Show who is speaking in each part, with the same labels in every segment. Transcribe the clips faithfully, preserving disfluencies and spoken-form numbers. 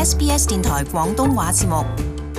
Speaker 1: S B S 電台廣東話節目。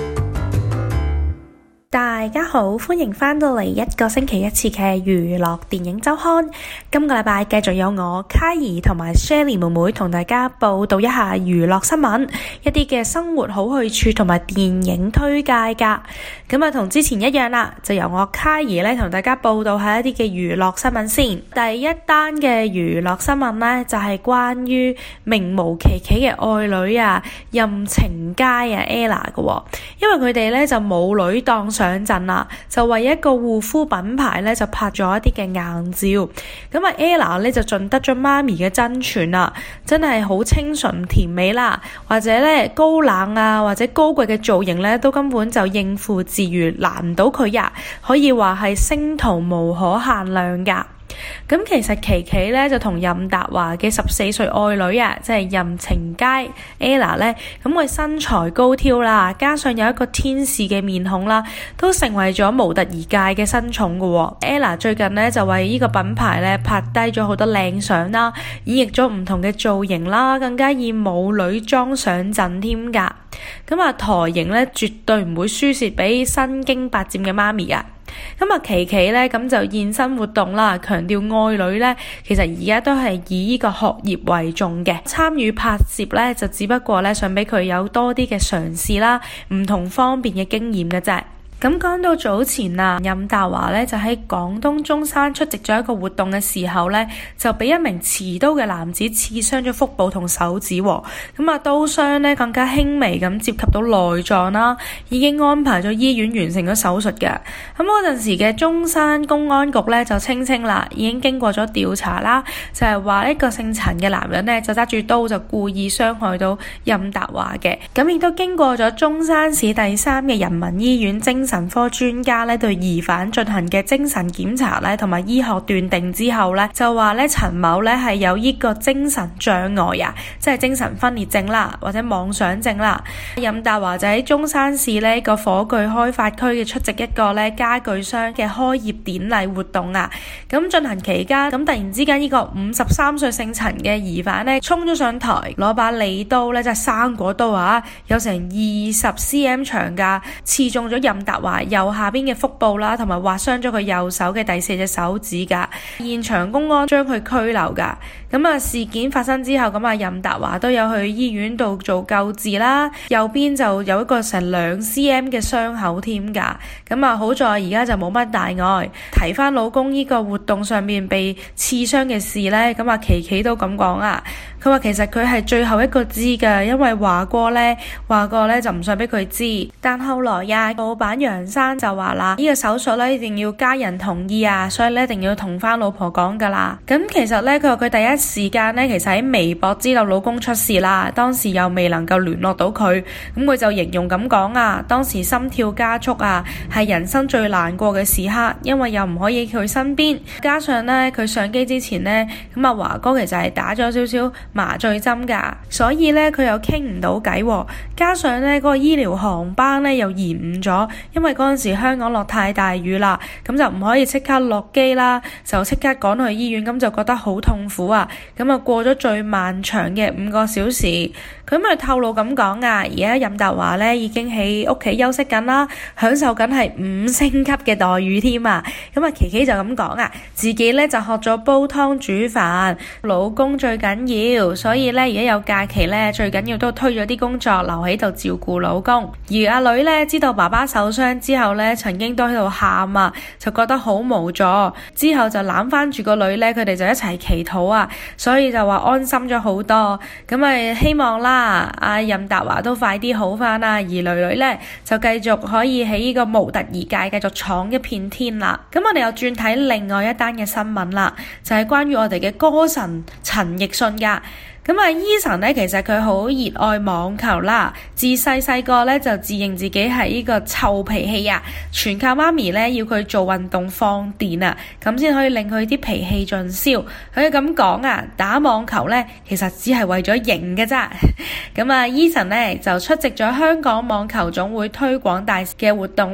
Speaker 2: 大家好，歡迎翻到嚟一個星期一次嘅娛樂電影週刊。今個禮拜繼續有我卡兒同埋 Shelly 妹妹同大家報道一下娛樂新聞，一啲嘅生活好去處同埋電影推介噶。咁啊，同之前一樣啦，就由我卡兒咧同大家報道下一啲嘅娛樂新聞先。第一單嘅娛樂新聞呢，就係關於名模琪琪嘅愛女啊任晴佳啊 Ella 嘅，因為佢哋咧就母女檔上上陣啦，就為一個護膚品牌咧就拍咗一啲嘅硬照。咁啊 Ella 咧就盡得咗媽咪嘅真傳啦，真係好清純甜美啦，或者咧高冷啊或者高貴嘅造型咧都根本就應付自如，難唔到佢呀，可以話係星途無可限量噶。咁其實琪琪咧就同任達華嘅十四歲愛女啊，即係任晴佳 Ella 咧，咁佢身材高挑啦，加上有一個天使嘅面孔啦，都成為咗模特兒界嘅新寵噶。Ella 最近咧就為呢個品牌咧拍低咗好多靚相啦，演繹咗唔同嘅造型啦，更加以母女裝上陣添噶。咁啊台型咧絕對唔會輸蝕俾身經百戰嘅媽咪啊！咁啊琪琪咧咁就現身活動啦，強調愛女咧其實而家都係以呢個學業為重嘅，參與拍攝咧就只不過咧想俾佢有多啲嘅嘗試啦，唔同方面嘅經驗嘅啫。咁講到早前啊，任達華咧就喺廣東中山出席咗一個活動嘅時候咧，就俾一名持刀嘅男子刺傷咗腹部同手指喎。咁啊刀傷咧更加輕微咁涉及到內臟啦，已經安排咗醫院完成咗手術嘅。咁嗰陣時嘅中山公安局咧就清清啦，已經經過咗調查啦，就係話一個姓陳嘅男人咧就揸住刀就故意傷害到任達華嘅。咁亦都經過咗中山市第三嘅人民醫院精神神科專家咧對疑犯進行嘅精神檢查咧，同埋醫學斷定之後咧，就話咧陳某咧係有呢個精神障礙啊，即係精神分裂症啦，或者妄想症啦。任達華就喺中山市呢個火炬開發區嘅出席一個咧家具商嘅開業典禮活動啊。咁進行期間，咁突然之間呢個五十三歲姓陳嘅疑犯咧衝咗上台，攞把利刀咧，即係生果刀啊，有成二十 cm 長噶，刺中咗任達華右下邊嘅腹部啦，同埋劃傷咗佢右手嘅第四隻手指噶。現場公安將佢拘留噶。咁啊事件發生之後，咁啊任達華都有去醫院度做救治啦，右邊就有一個成兩 cm 嘅傷口添噶。咁啊好在而家就冇乜大礙。提翻老公呢個活動上面被刺傷嘅事呢，咁啊琪琪都咁講啊，佢話其實佢係最後一個知噶，因為華哥呢華哥呢就唔想俾佢知，但後來呀老闆楊生就話啦，呢個手術咧一定要家人同意啊，所以咧一定要同翻老婆講噶啦。咁其實咧佢話佢第一時間咧其實喺微博知道老公出事啦，當時又未能夠聯絡到佢，咁佢就形容咁講啊，當時心跳加速啊，係人生最難過嘅時刻，因為又唔可以喺佢身邊，加上咧佢上機之前咧，咁啊華哥其實係打咗少少麻醉針噶，所以咧佢又傾唔到偈，加上咧嗰個醫療航班咧又延誤咗，因為嗰陣時香港落太大雨啦，咁就唔可以即刻落機啦，就即刻趕去醫院，咁就覺得好痛苦啊，咁啊過咗最漫長嘅五個小時，佢咪透露咁講啊，而家任達華咧已經喺屋企休息緊啦，享受緊係五星級嘅待遇添啊，咁啊琪琪就咁講啊，自己咧就學咗煲湯煮飯，老公最緊要，所以咧而家有假期咧最緊要都推咗啲工作留喺度照顧老公，而阿女咧知道爸爸受傷之後咧，曾經都喺度喊啊，就覺得好無助，之後就攬翻住個女咧，佢哋就一齊祈禱啊，所以就話安心咗好多，咁咪希望啦，阿任達華都快啲好翻啦，而女女咧就繼續可以喺呢個模特兒界繼續闖一片天啦。咁我哋又轉睇另外一單嘅新聞啦，就係關於我哋嘅歌神陳奕迅噶。咁啊，Eason咧其實佢好熱愛網球啦，自細細個咧就自認自己係呢個臭脾氣啊，全靠媽咪咧要佢做運動放電啊，咁先可以令佢啲脾氣盡消。佢咁講啊，打網球咧其實只係為咗贏嘅咋。咁啊，Eason咧就出席咗香港網球總會推廣大使嘅活動啦，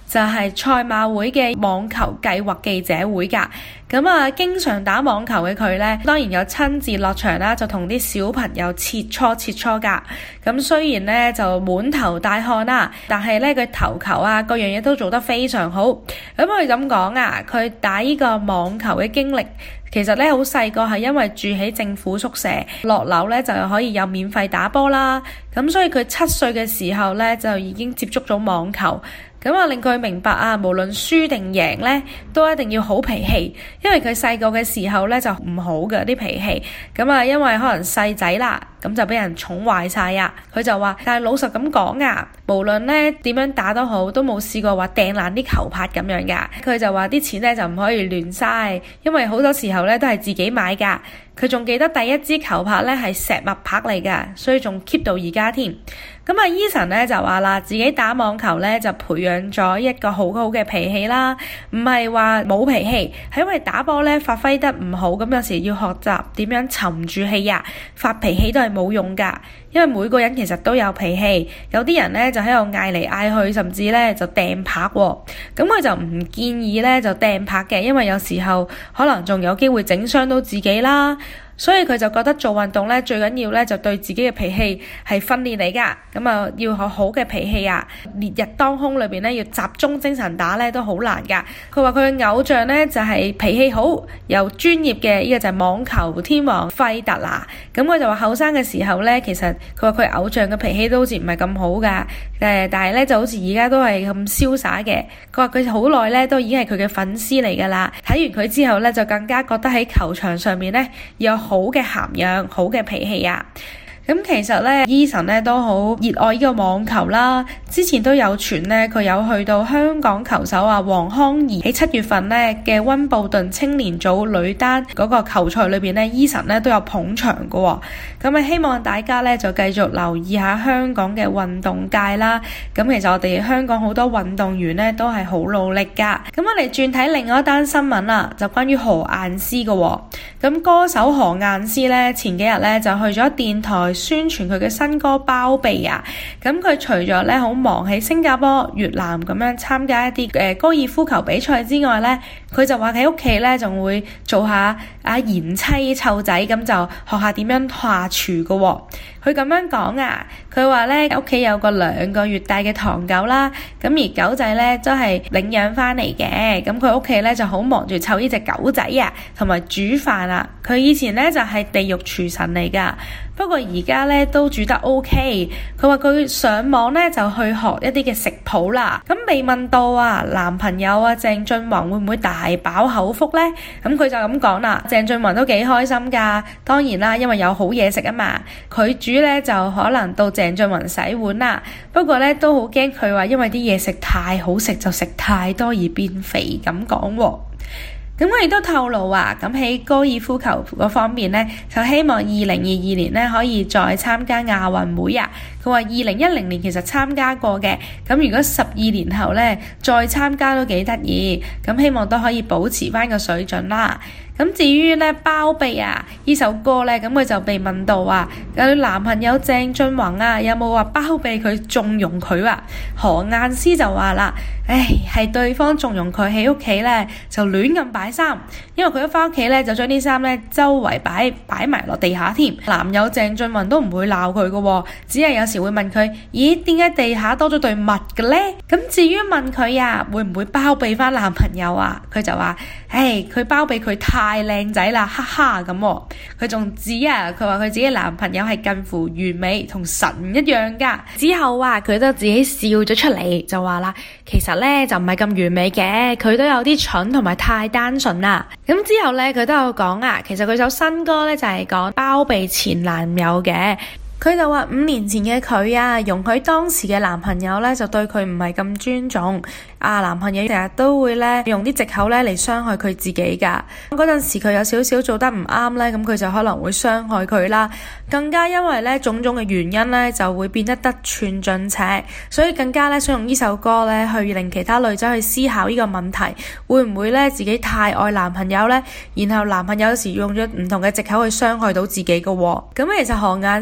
Speaker 2: 就係賽馬會嘅網球計劃記者會㗎。咁啊，經常打網球嘅佢呢，當然有親自落場啦，就同啲小朋友切磋切磋㗎。咁雖然呢就滿頭大汗啦，但係呢佢投球啊各樣嘢都做得非常好。咁佢咁講啊，佢打呢個網球嘅經歷，其實咧好細個係因為住喺政府宿舍，落樓咧就可以有免費打波啦。咁所以佢七歲嘅時候咧就已經接觸咗網球。咁啊，令佢明白啊，無論輸定贏咧，都一定要好脾氣，因為佢細個嘅時候咧就唔好嘅啲脾氣。咁啊，因為可能細仔啦，咁就俾人寵壞晒啊。佢就話，但係老實咁講啊，無論咧點樣打都好，都冇試過話掟爛啲球拍咁樣噶。佢就話啲錢咧就唔可以亂嘥，因為好多時候咧都係自己買噶。佢仲記得第一支球拍咧係石墨拍嚟噶，所以仲 keep 到而家添。咁啊，Eason咧就話啦，自己打網球咧就培養咗一個好好嘅脾氣啦，唔係話冇脾氣，係因為打波咧發揮得唔好，咁有時要學習點樣沉住氣啊，發脾氣都係冇用噶，因為每個人其實都有脾氣，有啲人咧就喺度嗌嚟嗌去，甚至咧就掟拍喎，咁佢就唔建議咧就掟拍嘅，因為有時候可能仲有機會整傷到自己啦。所以佢就覺得做運動咧最緊要咧就對自己嘅脾氣係訓練嚟噶，咁啊要學好嘅脾氣啊，烈日當空裏邊咧要集中精神打咧都好難噶。佢話佢嘅偶像咧就係脾氣好又專業嘅，呢個就係網球天王費特拿。咁佢就話後生嘅時候咧，其實佢話佢偶像嘅脾氣都好似唔係咁好噶，誒但係咧就好似而家都係咁瀟灑嘅。佢話佢好耐咧都已經係佢嘅粉絲嚟噶啦，睇完佢之後咧就更加覺得喺球場上面咧有好嘅涵養，好嘅脾氣啊！咁其實咧 Eason 咧都好熱愛呢個網球啦。之前都有傳咧，佢有去到香港球手啊黃康怡喺七月份咧嘅溫布頓青年組女單嗰個球賽裏邊咧 Eason 咧都有捧場嘅喎。咁啊，希望大家咧就繼續留意下香港嘅運動界啦。咁其實我哋香港好多運動員咧都係好努力噶。咁我哋轉睇另外一單新聞啦，就關於何雁詩嘅喎。咁歌手何雁詩咧前幾日咧就去咗電台宣傳佢嘅新歌包庇啊。咁佢除咗咧好忙喺新加坡、越南咁樣參加一啲誒、呃、高爾夫球比賽之外咧，佢就話喺屋企咧仲會做下啊賢妻湊仔，咁就學下點樣下廚嘅喎。佢咁樣講啊，佢話咧屋企有個兩個月大嘅唐狗啦，咁而狗仔咧都係領養翻嚟嘅，咁佢屋企咧就好忙住湊呢隻狗仔啊，同埋煮飯啊。佢以前咧就係、是、地獄廚神嚟噶，不過而家咧都煮得 OK。佢話佢上網咧就去學一啲嘅食譜啦。咁被問到啊男朋友啊鄭俊弘會唔會大飽口福咧？咁佢就咁講啦，鄭俊弘都幾開心噶，當然啦，因為有好嘢食啊嘛。佢煮咧就可能到鄭俊弘洗碗啦，不過咧都好驚佢話因為啲嘢食太好食就食太多而變肥咁講喎。咁我亦都透露啊，咁喺高爾夫球嗰方面咧，就希望二零二二年咧可以再參加亞運會啊。佢話二零一零年其實參加過嘅，咁如果十二年後咧再參加都幾得意，咁希望都可以保持翻個水準啦。咁至於咧包庇啊呢首歌咧，咁佢就被問到啊，佢男朋友鄭俊弘啊有冇話包庇佢縱容佢啊？何雁詩就話啦，唉，係對方縱容佢喺屋企咧就亂咁擺衫，因為佢一翻屋企咧就將啲衫咧周圍擺擺埋落地下添。男友鄭俊弘都唔會鬧佢嘅，只係有時會問佢，咦，點解地下多咗對襪嘅咧？咁至於問佢啊會唔會包庇翻男朋友啊，佢就話，唉，佢包庇佢太靚仔啦，哈哈咁。佢仲指啊，佢話佢自己男朋友係近乎完美，同神一樣噶。之後啊，佢都自己笑咗出嚟，就話啦，其實咧就唔係咁完美嘅，佢都有啲蠢同埋太單純啦。咁之後咧，佢都有講啊，其實佢首新歌咧就係講包庇前男友嘅。佢就話五年前嘅佢啊，容許當時嘅男朋友咧就對佢唔係咁尊重，啊男朋友成日都會咧用啲藉口咧嚟傷害佢自己噶。嗰陣時佢有少少做得唔啱咧，咁佢就可能會傷害佢啦。更加因為咧種種嘅原因咧，就會變得得寸進尺，所以更加咧想用呢首歌咧去令其他女仔去思考呢個問題，會唔會咧自己太愛男朋友咧，然後男朋友有時用咗唔同嘅藉口去傷害到自己噶。咁其實何雁詩咧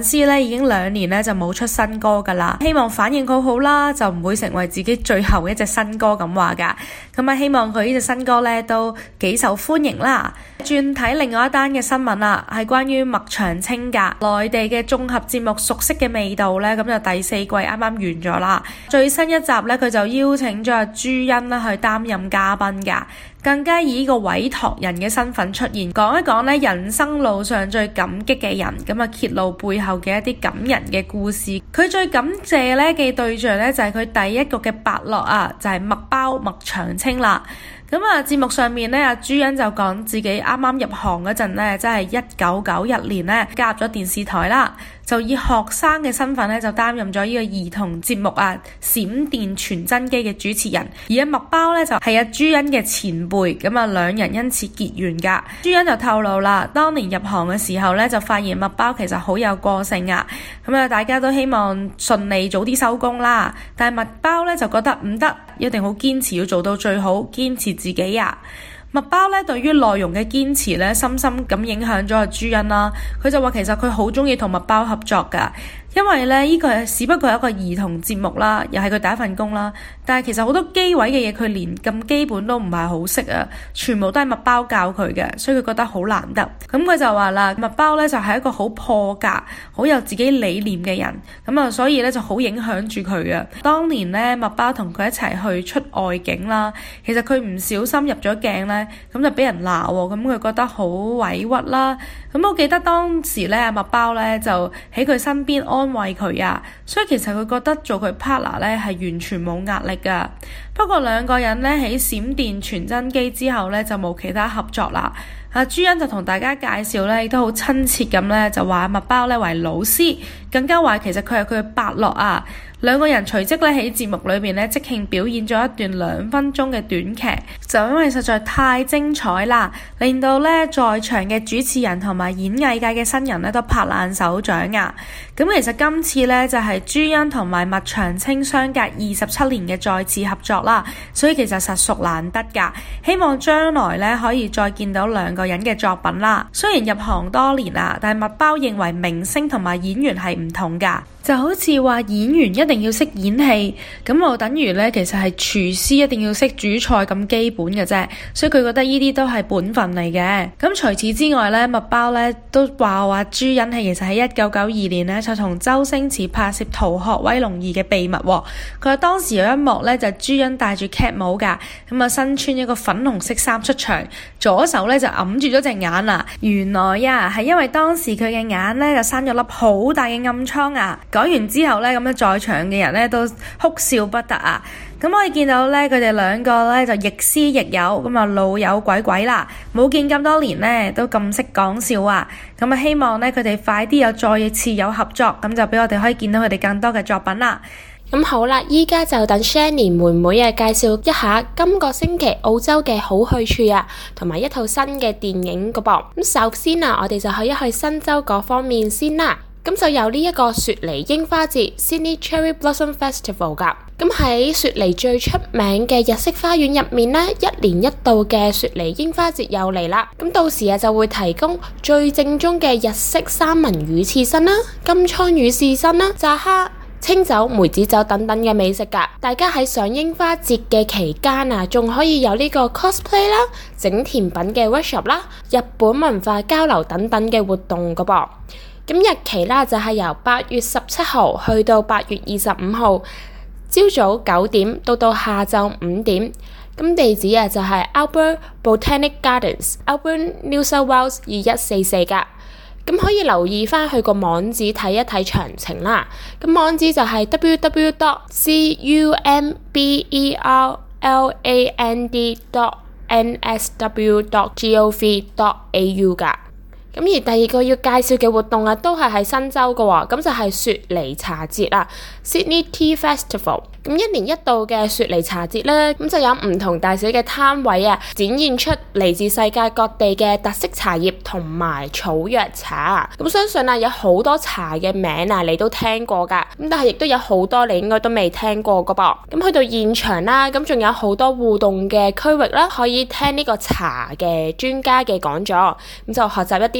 Speaker 2: 已經兩年咧就冇出新歌噶啦，希望反應好好啦，就唔會成為自己最後一隻新歌咁話噶。咁啊，希望佢呢隻新歌咧都幾受歡迎啦。轉睇另外一單嘅新聞啦，係關於麥長青噶，內地嘅綜合節目《熟悉嘅味道》咧，咁就第四季啱啱完咗啦。最新一集咧，佢就邀請咗阿朱茵啦去擔任嘉賓噶，更加以呢個委託人嘅身份出現，講一講咧人生路上最感激嘅人，咁啊揭露背後嘅一啲感人嘅故事。佢最感謝咧嘅對象咧就係佢第一個嘅伯樂啊，就係麥包麥長青啦。咁啊，節目上面咧，阿朱茵就講自己啱啱入行嗰陣咧，即係一九九一年咧加入咗電視台啦，就以學生嘅身份咧就擔任咗呢個兒童節目啊閃電傳真機嘅主持人，而阿麥包咧就係阿朱茵嘅前輩，咁啊兩人因此結緣噶。朱茵就透露啦，當年入行嘅時候咧就發現麥包其實好有個性啊，咁啊大家都希望順利早啲收工啦，但係麥包咧就覺得唔得，一定好堅持要做到最好，堅持自己啊。麥包咧對於內容嘅堅持咧，深深咁影響咗阿朱茵啦。佢就話其實佢好中意同麥包合作噶，因為咧呢個只不過係一個兒童節目啦，又係佢第一份工啦。但係其實好多機位嘅嘢佢連咁基本都唔係好識啊，全部都係麥包教佢嘅，所以佢覺得好難得。咁佢就話啦，麥包咧就係一個好破格、好有自己理念嘅人，咁啊所以咧就好影響住佢嘅。當年咧麥包同佢一齊去出外景啦，其實佢唔小心入咗鏡咧，咁就俾人鬧喎，咁佢覺得好委屈啦。咁我記得當時咧，阿麥包咧就喺佢身邊安慰佢啊，所以其實佢覺得做佢 partner 咧係完全冇壓力噶。不過兩個人咧喺閃電傳真機之後咧就冇其他合作啦。阿朱茵就同大家介紹咧，亦都好親切咁咧，就話麥包咧為老師，更加話其實佢係佢嘅伯樂啊。兩個人隨即咧喺節目裏面咧即興表演咗一段兩分鐘嘅短劇，就因為實在太精彩啦，令到咧在場嘅主持人同埋演藝界嘅新人咧都拍爛手掌啊！咁其實今次咧就係朱茵同埋麥長青相隔二十七年嘅再次合作啦，所以其實實屬難得噶。希望將來咧可以再見到兩個人嘅作品啦。雖然入行多年啦，但係麥包認為明星同埋演員係唔同噶。就好似話演員一定要識演戲，咁我等於咧其實係廚師一定要識煮菜咁基本嘅啫，所以佢覺得呢啲都係本分嚟嘅。咁除此之外咧，麥包咧都話話朱茵係其實喺一九九二年咧就同周星馳拍攝《逃學威龍二》嘅秘密喎。佢話當時有一幕咧就係朱茵戴住 cap 帽噶，咁啊身穿一個粉紅色衫出場，左手咧就揞住咗隻眼啊。原來呀係因為當時佢嘅眼咧就生咗粒好大嘅暗瘡啊。講完之後咧，咁樣在場嘅人咧都哭笑不得啊！咁可以見到咧，佢哋兩個咧就亦師亦友，咁啊老友鬼鬼啦，冇見咁多年咧，都咁識講笑啊！咁啊希望咧佢哋快啲有再次有合作，咁就俾我哋可以見到佢哋更多嘅作品啦。
Speaker 3: 咁好啦，依家就等 Shani 妹妹啊介紹一下今個星期澳洲嘅好去處啊，同埋一套新嘅電影個噃。咁首先啊，我哋就去一去新州嗰方面先啦。咁就有呢一個雪梨櫻花節 Sydney Cherry Blossom Festival 噶。咁喺雪梨最出名嘅日式花園入面呢，一年一度嘅雪梨櫻花節又嚟啦。咁到時啊就會提供最正宗嘅日式三文魚刺身啦、金槍魚刺身啦、炸蝦、清酒、梅子酒等等嘅美食噶。大家喺上櫻花節嘅期間啊，仲可以有呢個 cosplay 啦、整甜品嘅 workshop 啦、日本文化交流等等嘅活動噶噃。咁日期啦就係由八月十七號去到八月二十五號，朝早九點到到下晝五點。咁地址啊就係 Albury Botanic Gardens、Albury New South Wales 二一四四噶。咁可以留意翻佢個網址睇一睇詳情啦。咁網址就係 w w w dot cumberland dot n s w dot gov dot a u 噶。咁而第二個要介紹嘅活動啊，都係喺新州嘅喎，咁就係雪梨茶節啦 ，Sydney Tea Festival。咁一年一度嘅雪梨茶節咧，咁就有唔同大小嘅攤位啊，展現出嚟自世界各地嘅特色茶葉同埋草藥茶。咁相信啊，有好多茶嘅名啊，你都聽過噶，咁但係亦都有好多你應該都未聽過噶噃。咁去到現場啦，咁仲有好多互動嘅區域啦，可以聽呢個茶嘅專家嘅講座，咁就學習一啲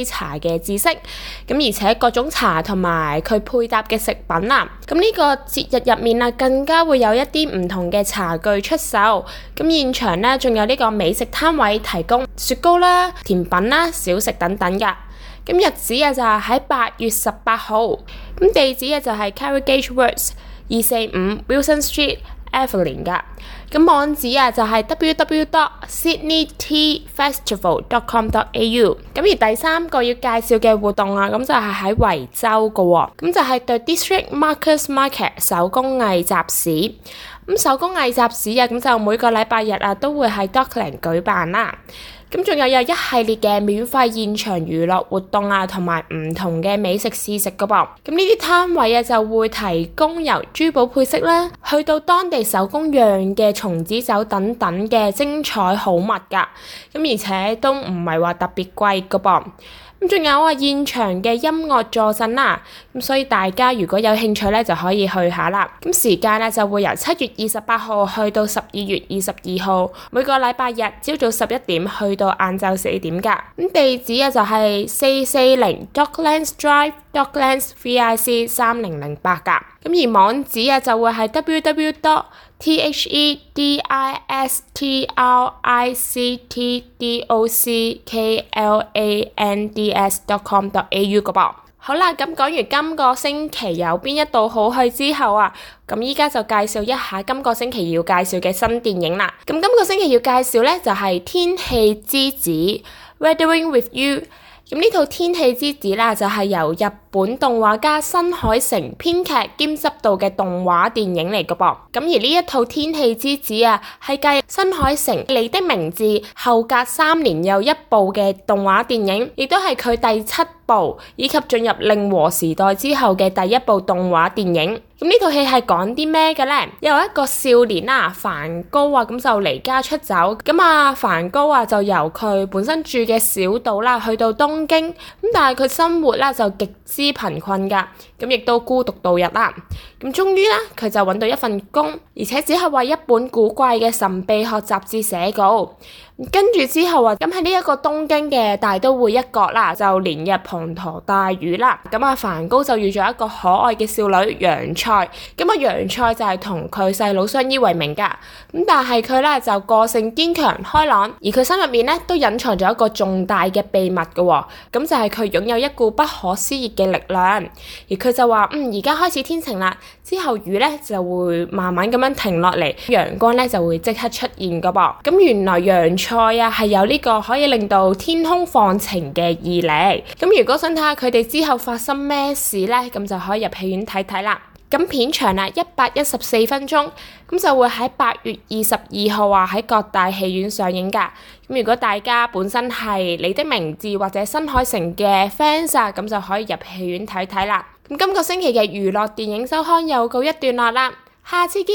Speaker 3: 茶嘅知識。咁而且各種茶同埋佢配搭嘅食品啊，咁呢個節日入面啊，更加會有一啲唔同嘅茶具出售。咁現場呢，仲有呢個美食攤位提供雪糕啦、甜品啦、小食等等噶。咁日子啊就係喺八月十八號，咁地址啊就係 Carrigage Works 二四五 Wilson Street、Evelyn 噶。咁網址啊就係 w w w dot sydney tea festival dot com dot a u。咁而第三個要介紹嘅活動啊，咁就係喺維州噶喎，咁就係 The District Markers Market 手工藝集市。咁手工藝集市啊，咁就每個禮拜日啊都會喺 Dockland 舉辦啦。咁仲有有一系列嘅免費現場娛樂活動啊，同埋唔同嘅美食試食噶噃。咁呢啲攤位啊就會提供由珠寶配飾啦，去到當地手工釀嘅松子酒等等嘅精彩好物噶。咁而且都唔係話特別貴噶噃。咁仲有啊，現場嘅音樂助陣啦，咁所以大家如果有興趣咧，就可以去下啦。咁時間咧就會由七月二十八號去到十二月二十二號，每個禮拜日朝早十一點去到晏晝四點噶。咁地址啊就係四四零 Docklands Drive、Docklands V I C 三零零八噶。咁而網址啊就會係 w w w dot t h e d i s t r i c t d o c k l a n d s dot com dot a u 個噃。好啦，咁講完今個星期有邊一度好去之後啊，咁依家就介紹一下今個星期要介紹嘅新電影啦。咁今個星期要介紹呢，就係《天氣之子》Weathering with You。咁呢套《天氣之子》啦，就係由日本動畫家新海誠編劇兼執導嘅動畫電影嚟嘅噃。咁而呢一套《天氣之子》啊，係繼新海誠《你的名字》後隔三年又一部嘅動畫電影，亦都係佢第七部，以及進入令和時代之後嘅第一部動畫電影。咁呢套戲係講啲咩嘅呢？有一個少年啊，梵高啊，咁就離家出走。咁啊，梵高啊就由佢本身住嘅小島啦，去到東京。咁但係佢生活啦就極之貧困噶，咁亦都孤獨度日啦。咁終於啦，佢就揾到一份工，而且只係為一本古怪嘅神秘學雜誌寫稿。跟住之後啊，咁喺呢一個東京嘅大都會一角啦，就連日滂沱大雨啦。咁啊，梵高就遇咗一個可愛嘅少女楊菜。咁啊，楊菜就係同佢細佬相依為命噶。咁但係佢咧就個性堅強開朗，而佢心入面咧都隱藏咗一個重大嘅秘密噶。咁就係佢擁有一股不可思議嘅力量。而佢就話：嗯，而家開始天晴啦，之後雨咧就會慢慢咁樣停落嚟，陽光咧就會即刻出現噶噃。咁原來楊菜啊係有呢個可以令到天空放晴嘅毅力。咁如果想睇下佢哋之後發生咩事呢，咁就可以入戲院睇睇啦。咁片長啊一百一十四分鐘，咁就會喺八月二十二號啊喺各大戲院上映噶。咁如果大家本身係你的名字或者新海誠嘅 fans 啊，咁就可以入戲院睇睇啦。咁今個星期嘅娛樂電影周刊又告一段落啦，下次見。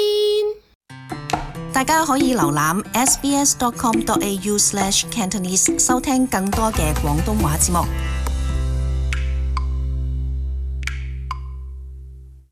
Speaker 1: 大家可以瀏覽 s b s dot com dot a u slash cantonese 收聽更多嘅廣東話節目。